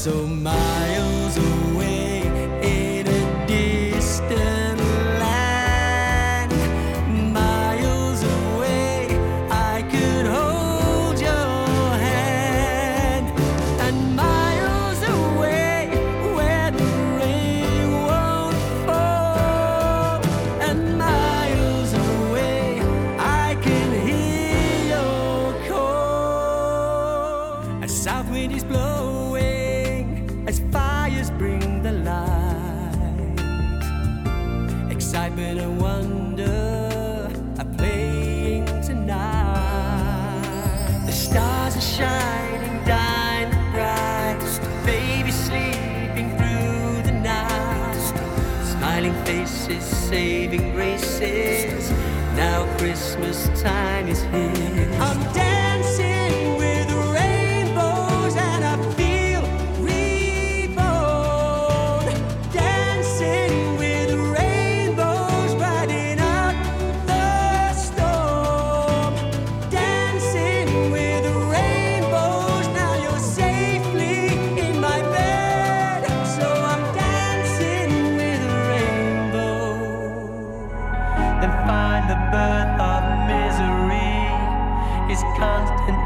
So miles away in a distant land, miles away I could hold your hand, and miles away where the rain won't fall, and miles away I can hear your call. A south wind is blowing as fires bring the light. Excitement and wonder are playing tonight. The stars are shining diamond bright, baby sleeping through the night. Smiling faces, saving graces, now Christmas time is here. I'm dancing with rainbows and I feel reborn. Dancing with rainbows, riding out the storm. Dancing with rainbows, now you're safely in my bed. So I'm dancing with a rainbow. Then find the birth of misery is constant